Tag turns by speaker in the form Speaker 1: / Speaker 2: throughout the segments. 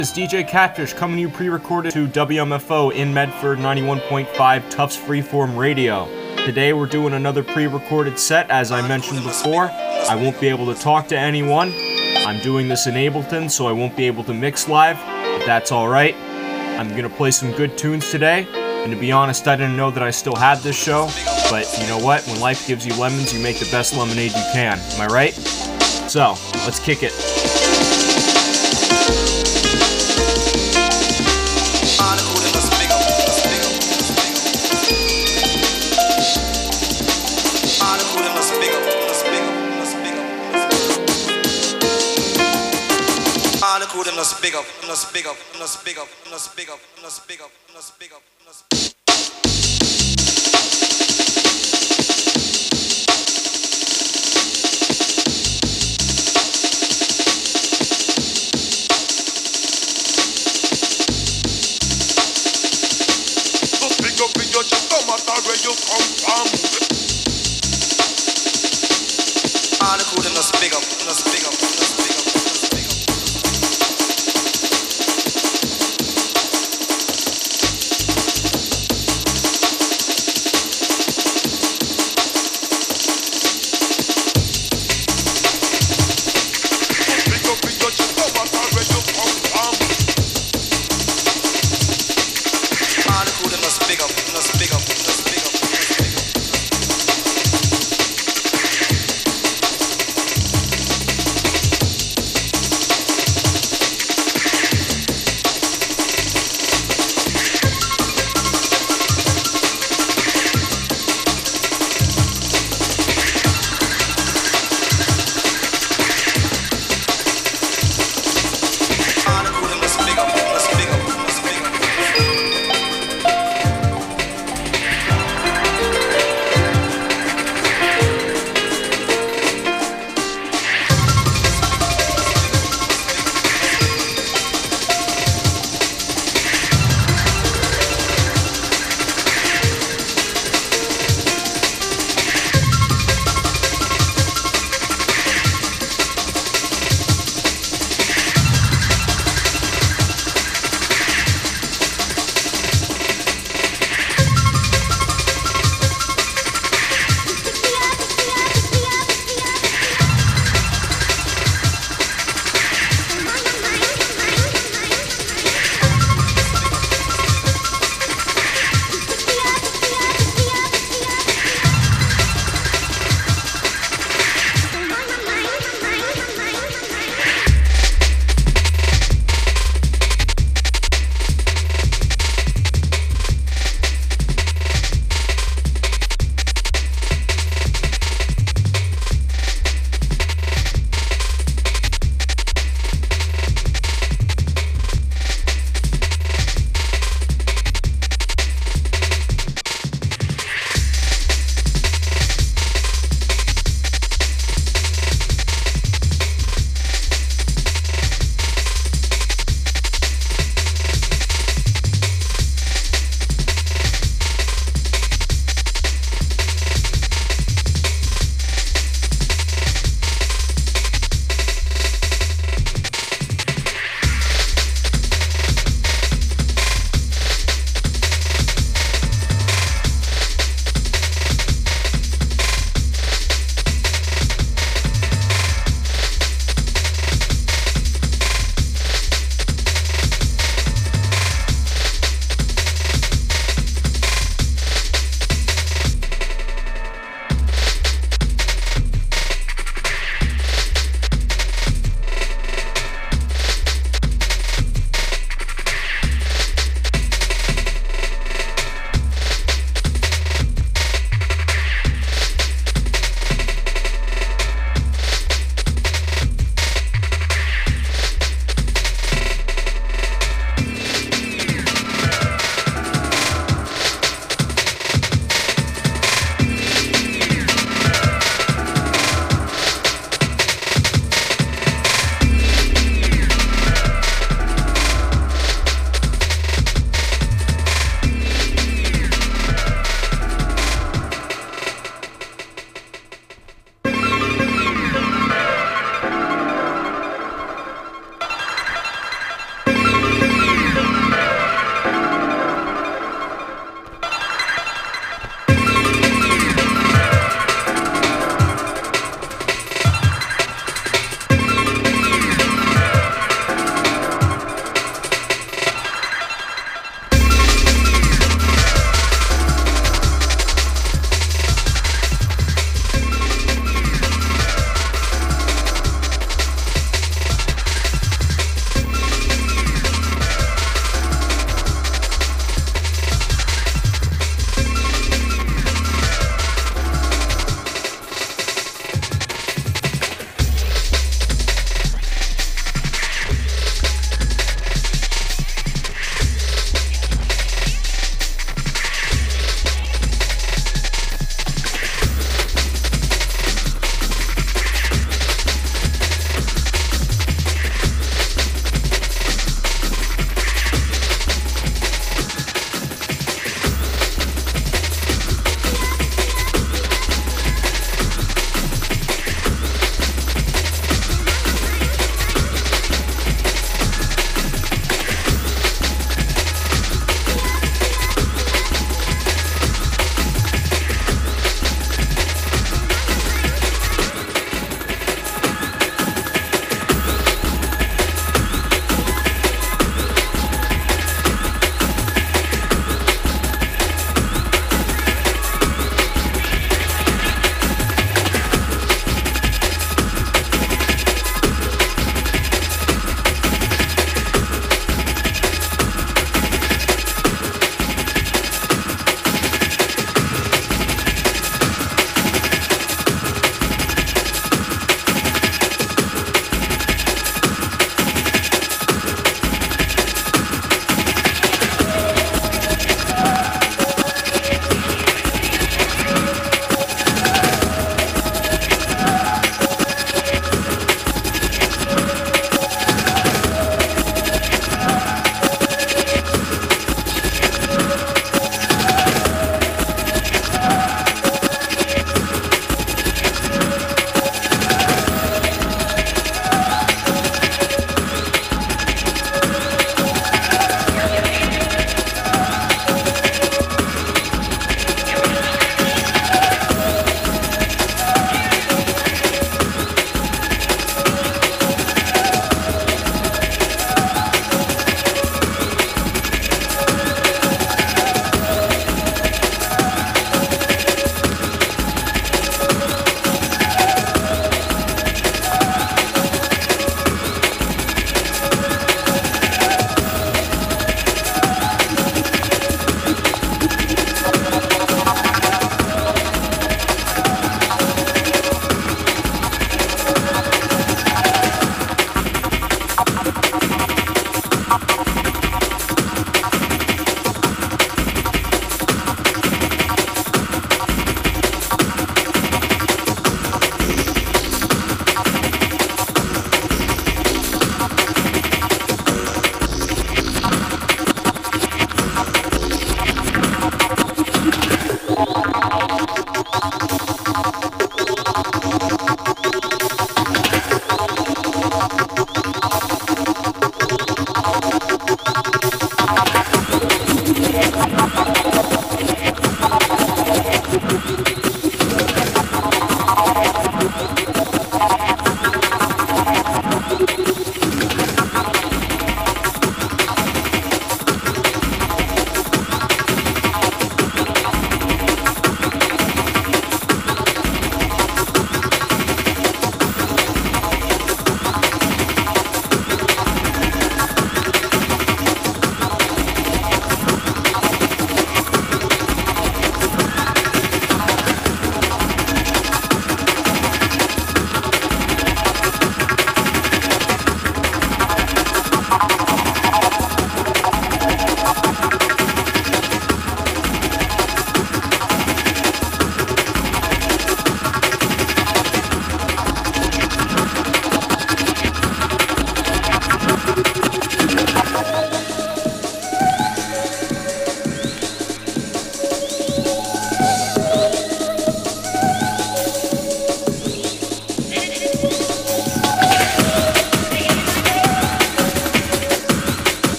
Speaker 1: It's DJ Catfish coming to you pre-recorded to WMFO in Medford 91.5 Tufts Freeform Radio. Today we're doing another pre-recorded set. As I mentioned before, I won't be able to talk to anyone. I'm doing this in Ableton, so I won't be able to mix live, but that's alright. I'm going to play some good tunes today, and to be honest, I didn't know that I still had this show, but you know what? When life gives you lemons, you make the best lemonade you can. Am I right? So, let's kick it.
Speaker 2: Let's big up, let's big up, let's big up, let's big up, let's big up, let's big up, let's big up.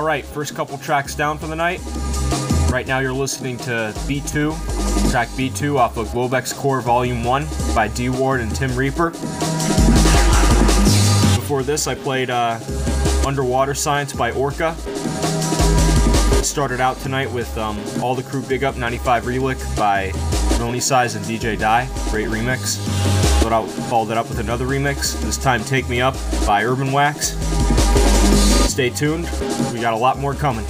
Speaker 1: Alright, first couple tracks down for the night. Right now you're listening to B2, track B2 off of Globex Core Volume 1 by D Ward and Tim Reaper. Before this I played Underwater Science by Orca. Started out tonight with All the Crew Big Up 95 Relic by Roni Size and DJ Die. Great remix. But I followed it up with another remix, this time Take Me Up by Urban Wax. Stay tuned, we got a lot more coming.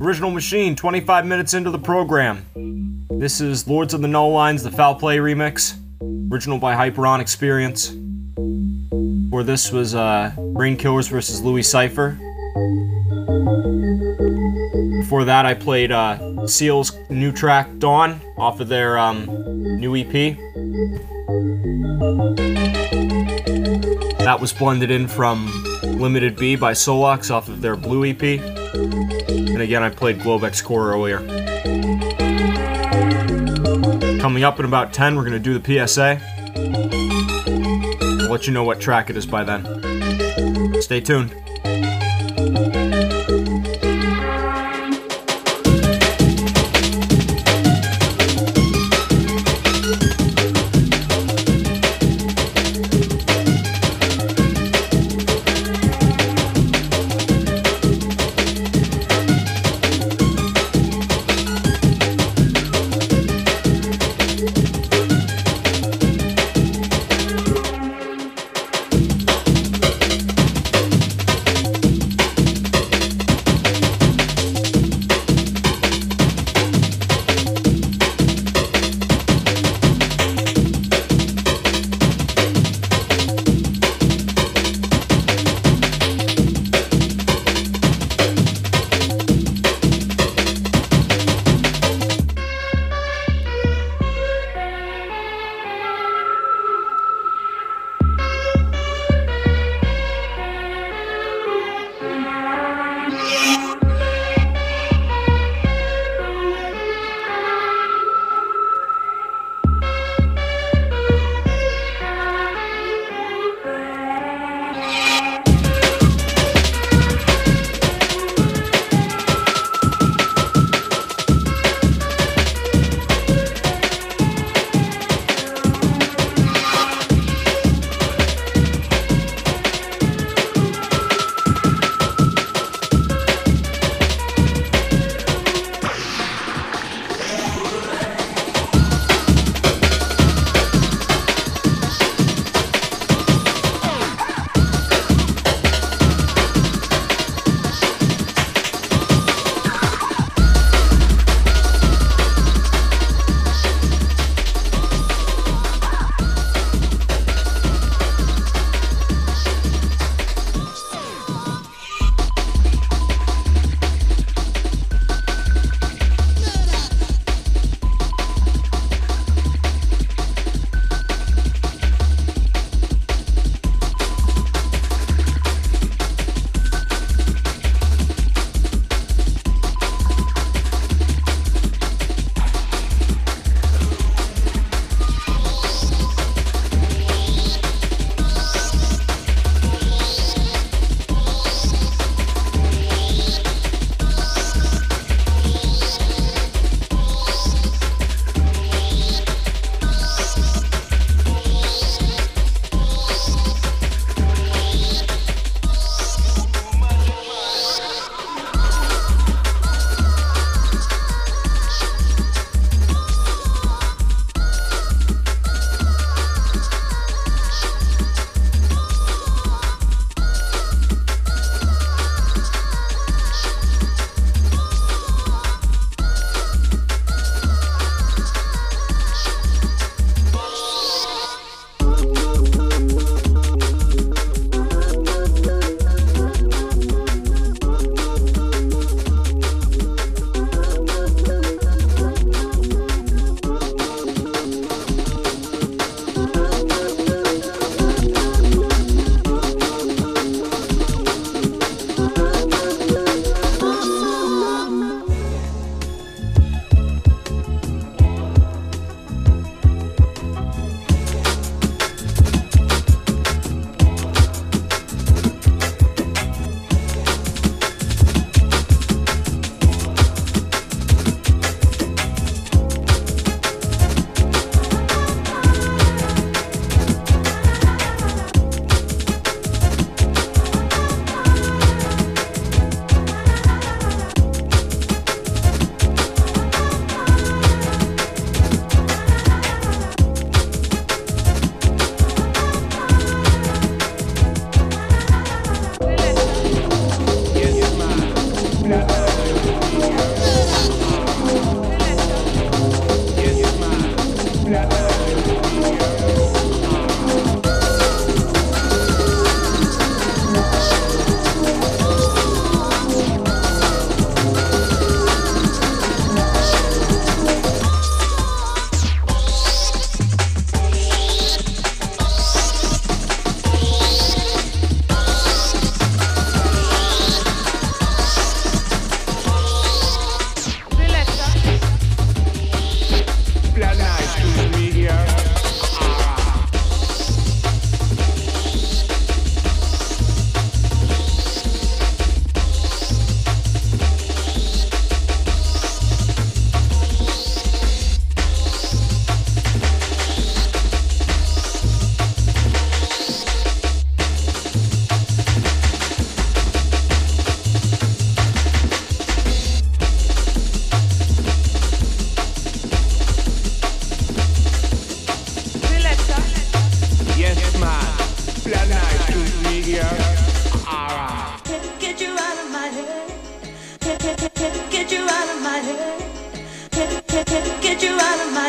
Speaker 1: Original Machine, 25 minutes into the program. This is Lords of the No Lines, the Foul Play remix. Original by Hyperon Experience. Before this was Brain Killers vs. Louis Cypher. Before that I played Seal's new track, Dawn, off of their new EP. That was blended in from Limited B by Solox off of their Blue EP. And again, I played Globex Core earlier. Coming up in about 10, we're going to do the PSA. I'll let you know what track it is by then. Stay tuned.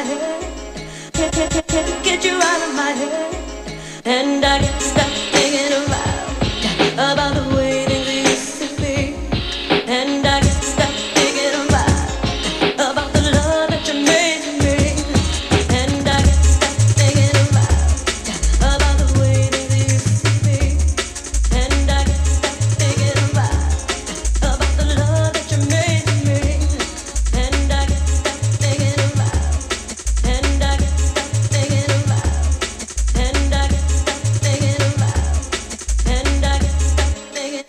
Speaker 3: head. Can't get you out of my head. And I can't stop thinking about the way things used to be. And I can't stop thinking about the love that you made to me. And I can't stop thinking about the way things used to be. And I can't stop thinking about the love that you made to me. And I can't stop thinking and I can't stop thinking and I can't stop thinking and I can't stop thinking.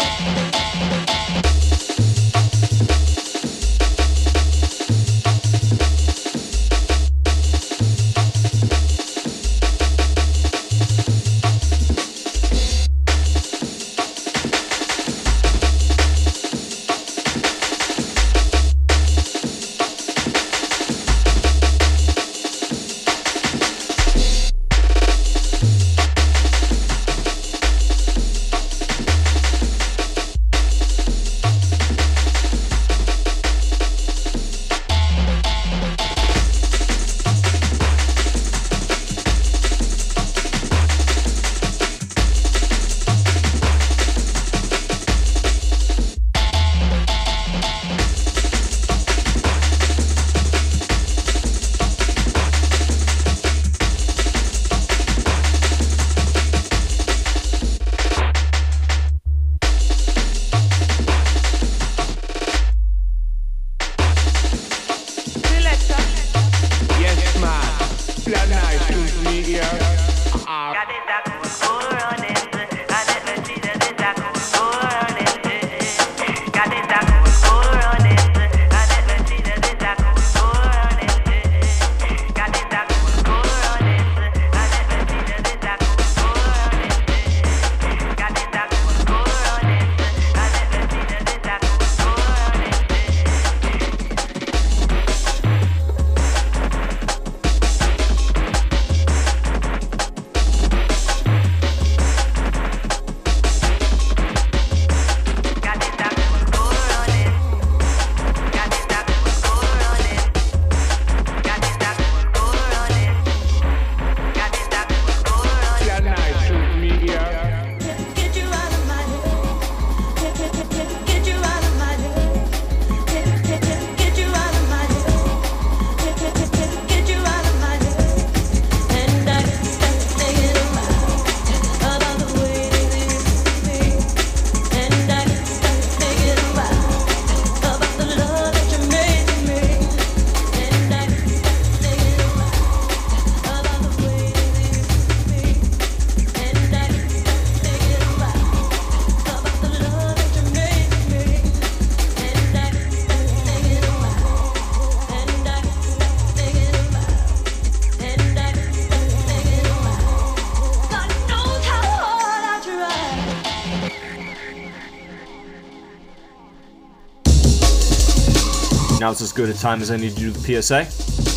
Speaker 1: Now's as good a time as any to do the PSA.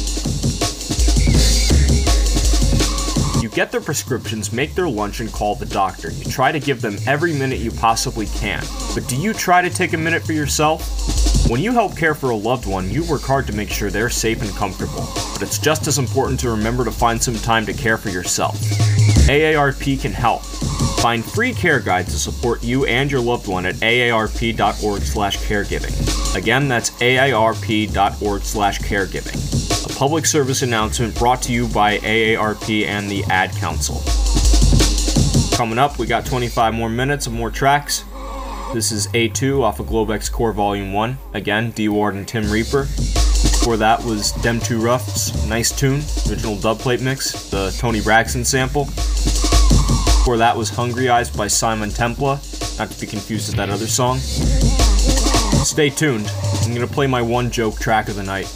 Speaker 1: You get their prescriptions, make their lunch, and call the doctor. You try to give them every minute you possibly can. But do you try to take a minute for yourself? When you help care for a loved one, you work hard to make sure they're safe and comfortable. But it's just as important to remember to find some time to care for yourself. AARP can help. Find free care guides to support you and your loved one at aarp.org/caregiving. Again, that's aarp.org/caregiving. A public service announcement brought to you by AARP and the Ad Council. Coming up, we got 25 more minutes of more tracks. This is A2 off of Globex Core Volume 1. Again, D. Ward and Tim Reaper. Before that was Dem 2 Rough's Nice Tune, original dubplate mix, the Tony Braxton sample. Before that was Hungry Eyes by Simon Templa, not to be confused with that other song. Stay tuned, I'm going to play my one joke track of the night.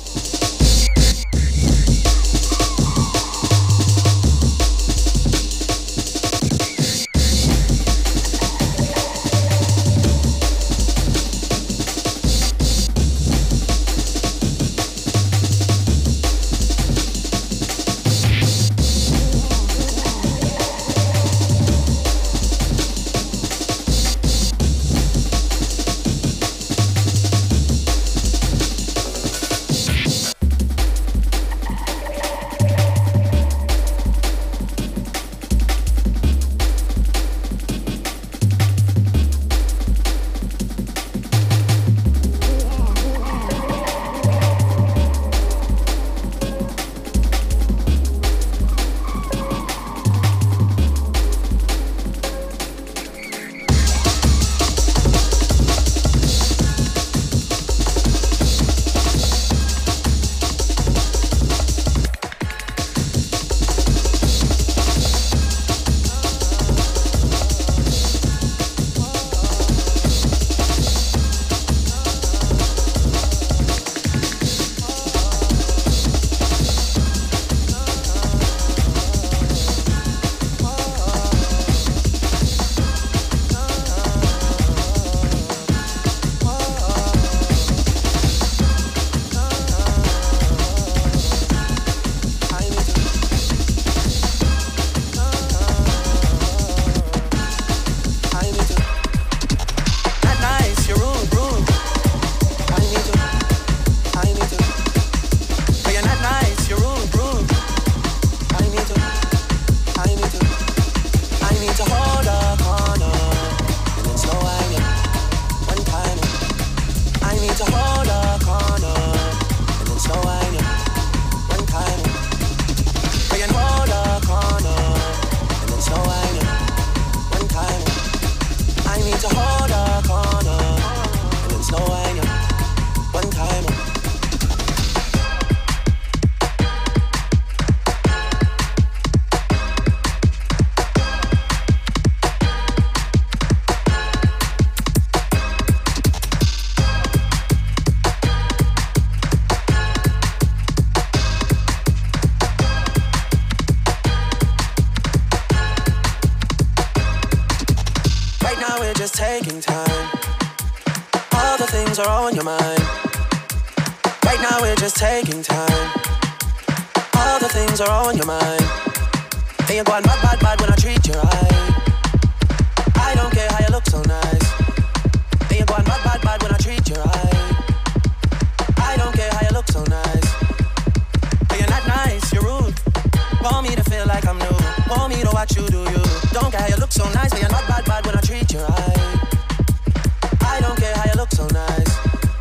Speaker 4: things are on your mind. Right now we're just taking time. All the things are on your mind. And you're going bad, bad, bad when I treat you right. I don't care how you look so nice. And you're going bad, bad, bad when I treat you right. I don't care how you look so nice. But you're not nice, you're rude. Want me to feel like I'm new. Want me to watch you do you. Don't care how you look so nice. But you're not bad, bad when I treat you right. I don't care how you look so nice.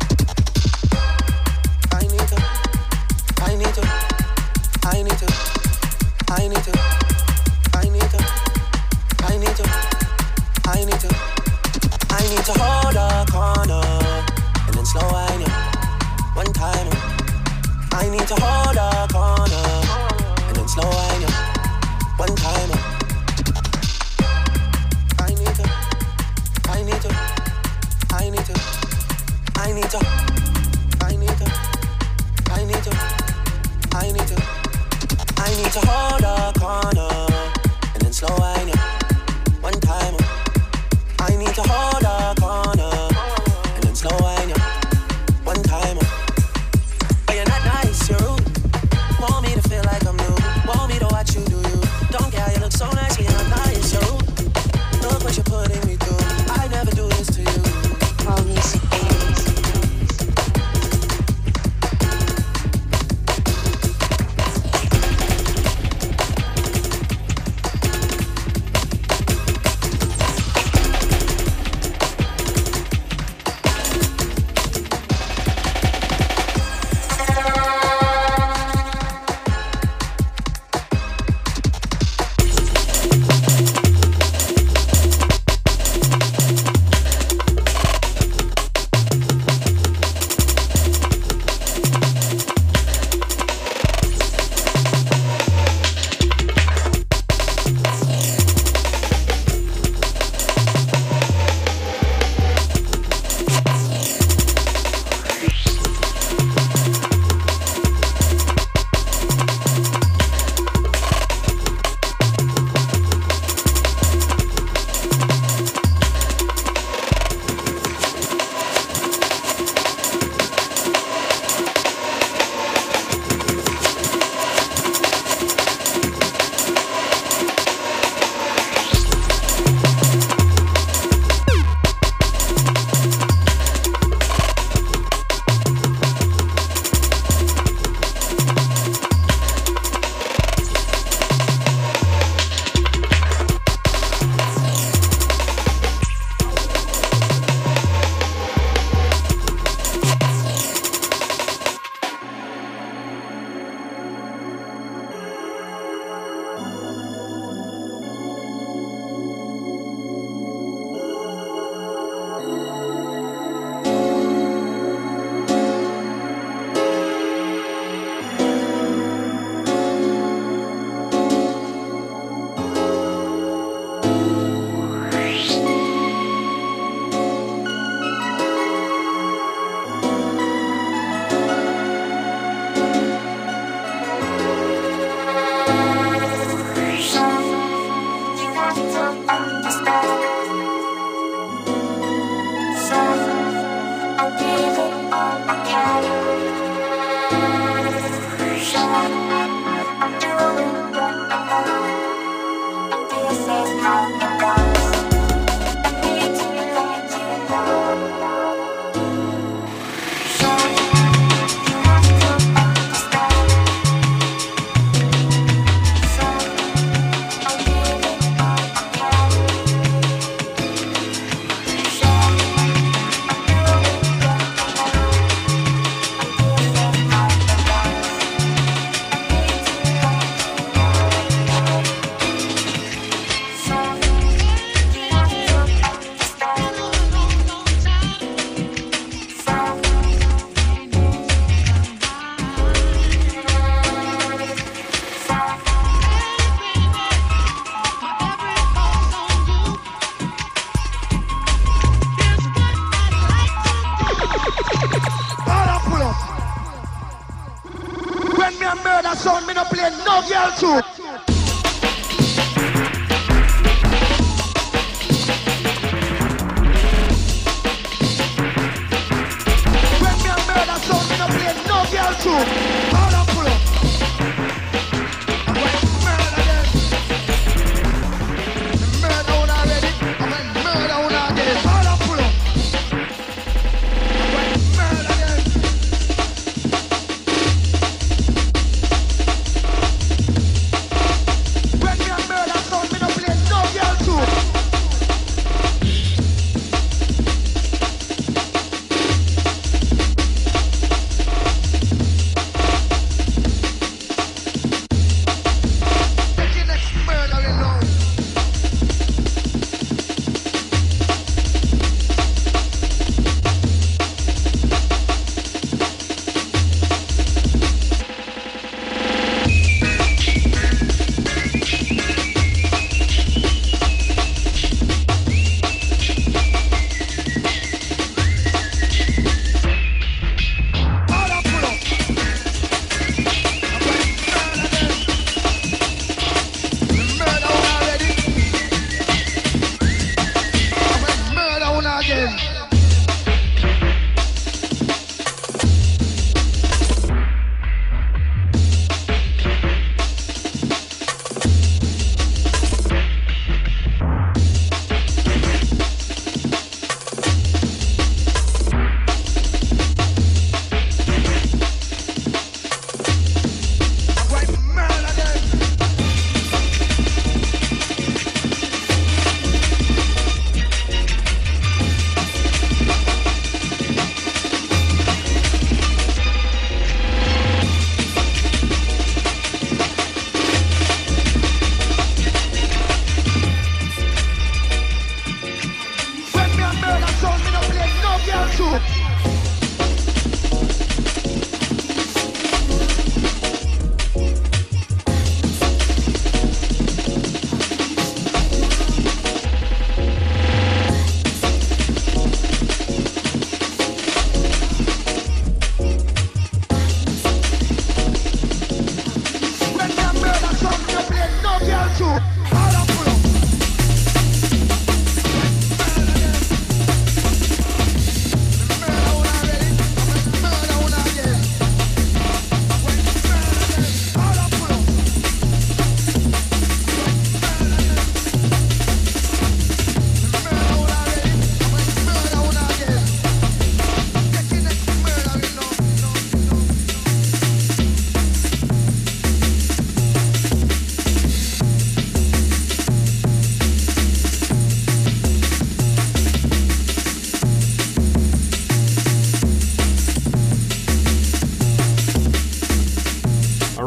Speaker 4: I need to, I need to, I need to, I need to, I need to, I need to, I need to, I need to hold a corner and then slow wind you one time. I need to hold a corner and then slow wind you one time. I need to, I need to, I need to, I need to, I need to, I need to, I need to, I need to hold a corner and then slow wind you one time. I need to hold a corner and then slow wind you one time. But you're not nice, you're rude. Want me to feel like I'm new. Want me to watch you do you. Don't care how you look so nice, but you're not nice, you're rude. Look what you're putting me through. I never do this to you.
Speaker 5: All music.
Speaker 6: sound, me no play no girl too.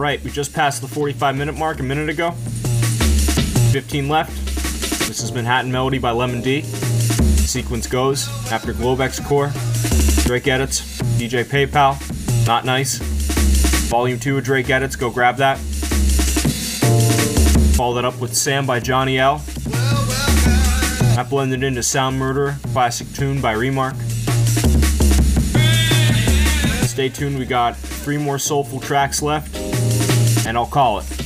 Speaker 1: Alright, we just passed the 45-minute mark a minute ago. 15 left. This is Manhattan Melody by Lemon D. Sequence goes after Globex Core, Drake Edits, DJ PayPal, Not Nice. Volume 2 of Drake Edits, go grab that. Follow that up with Sam by Johnny L. That blended into Sound Murderer, classic tune by Remark. Stay tuned, we got 3 more soulful tracks left, and I'll call it.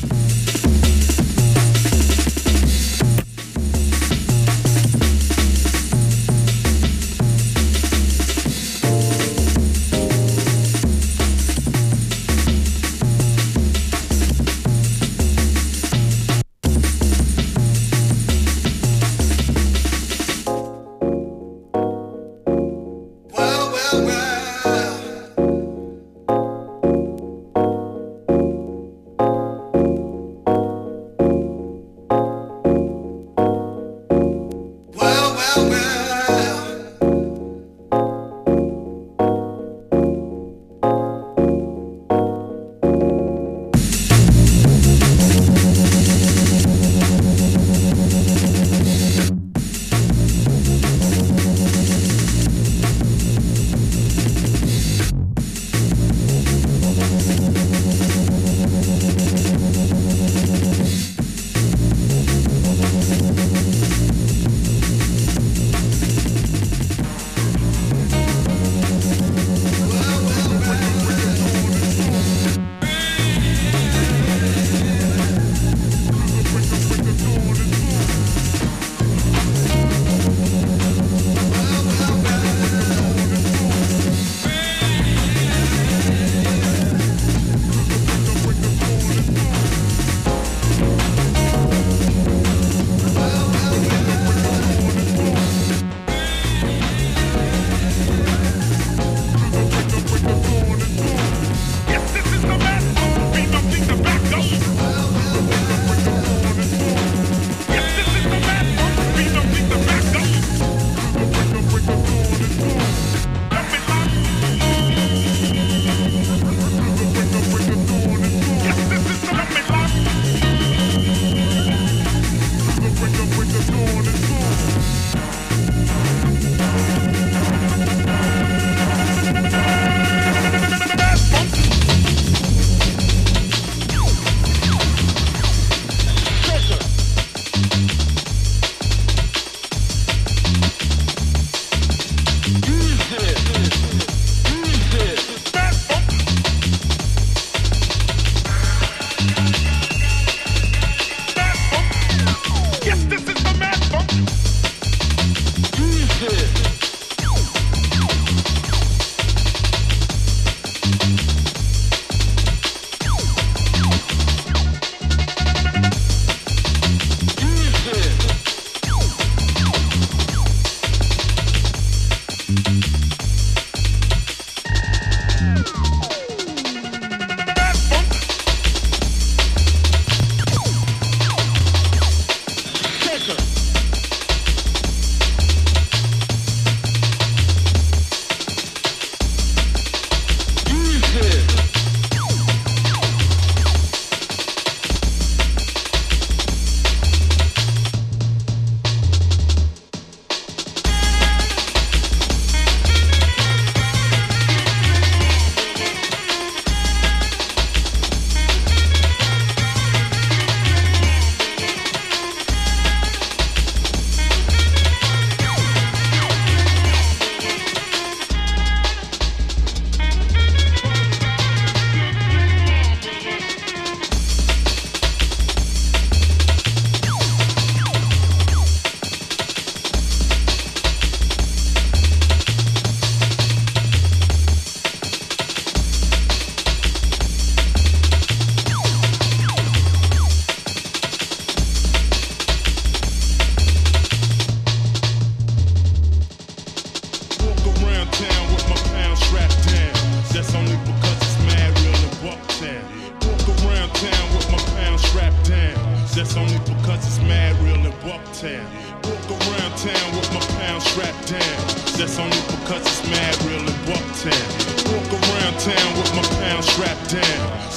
Speaker 5: That's only because it's mad real in Bucktown. Walk around town with my pound strapped down. That's only because it's mad real in Bucktown. Walk around town with my pound strapped down.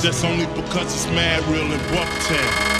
Speaker 5: That's only because it's mad real in Bucktown.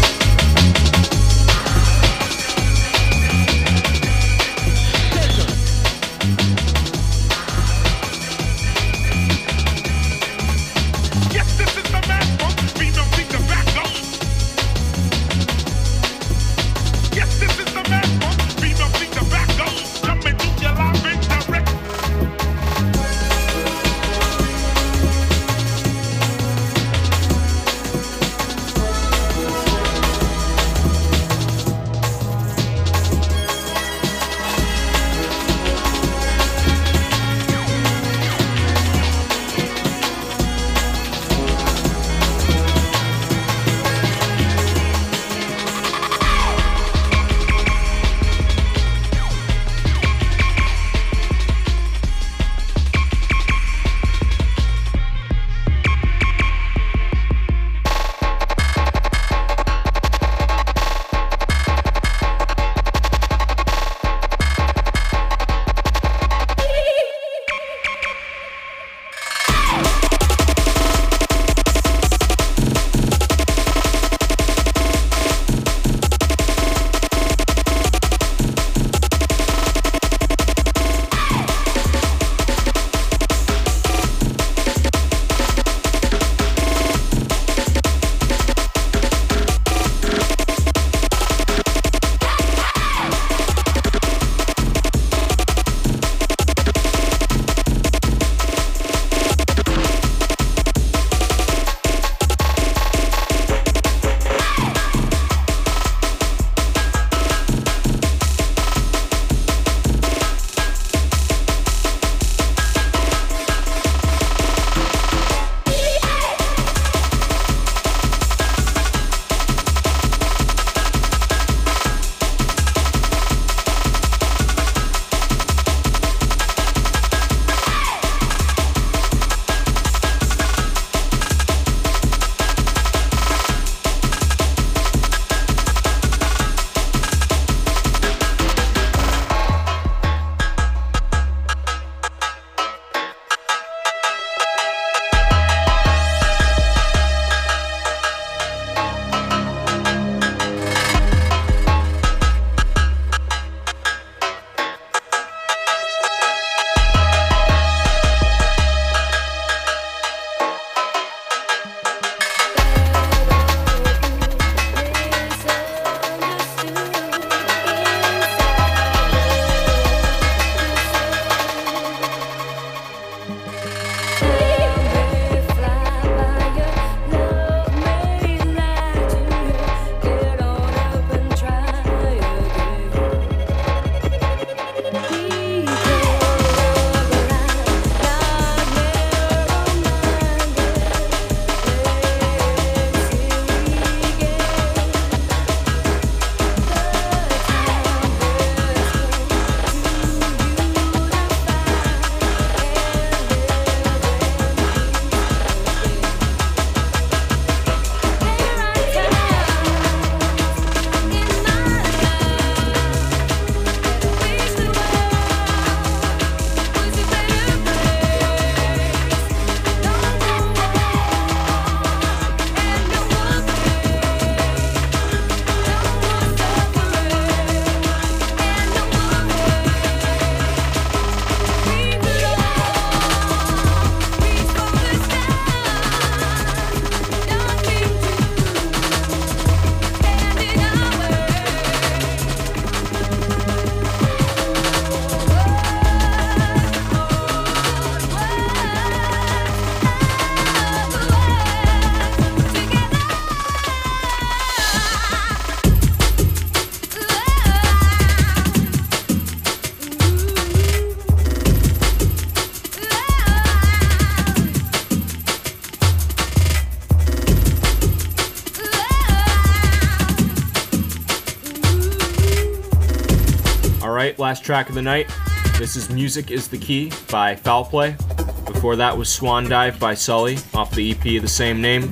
Speaker 1: Alright, last track of the night. This is Music is the Key by Foul Play. Before that was Swan Dive by Sully off the EP of the same name.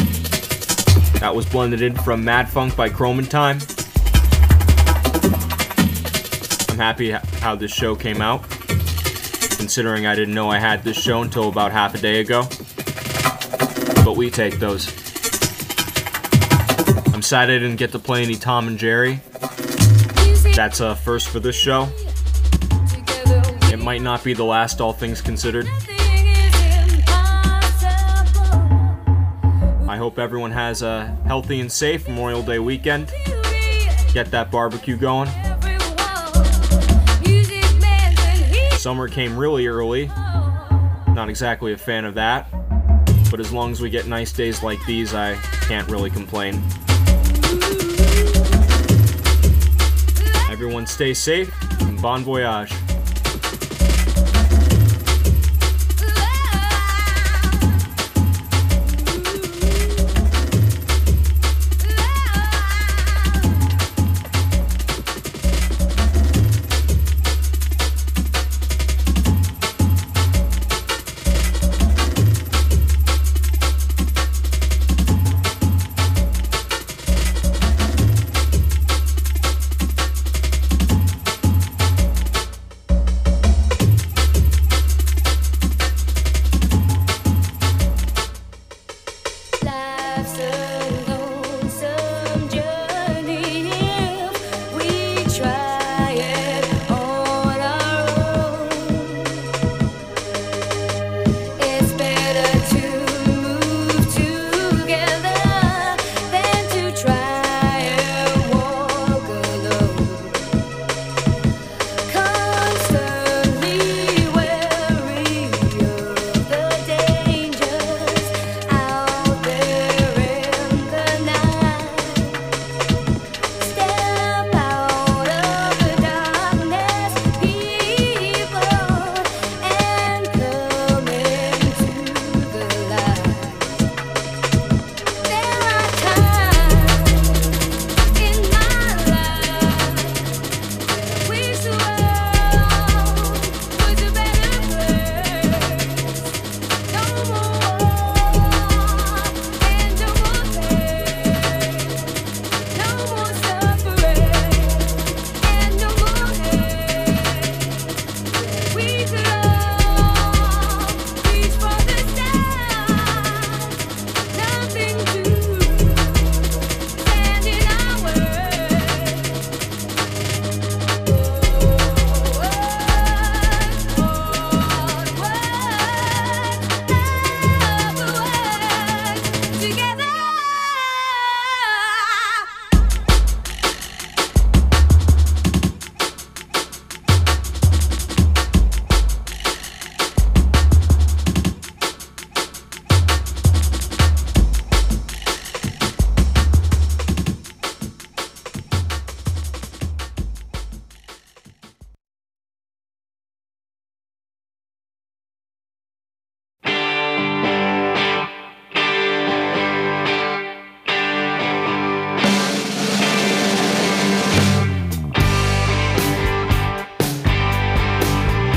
Speaker 1: That was blended in from Mad Funk by Chrome and Time. I'm happy how this show came out, considering I didn't know I had this show until about half a day ago. but we take those. I'm sad I didn't get to play any Tom and Jerry. That's a first for this show. It might not be the last, all things considered. I hope everyone has a healthy and safe Memorial Day weekend. Get that barbecue going. Summer came really early. Not exactly a fan of that. But as long as we get nice days like these, I can't really complain. Everyone stay safe and bon voyage.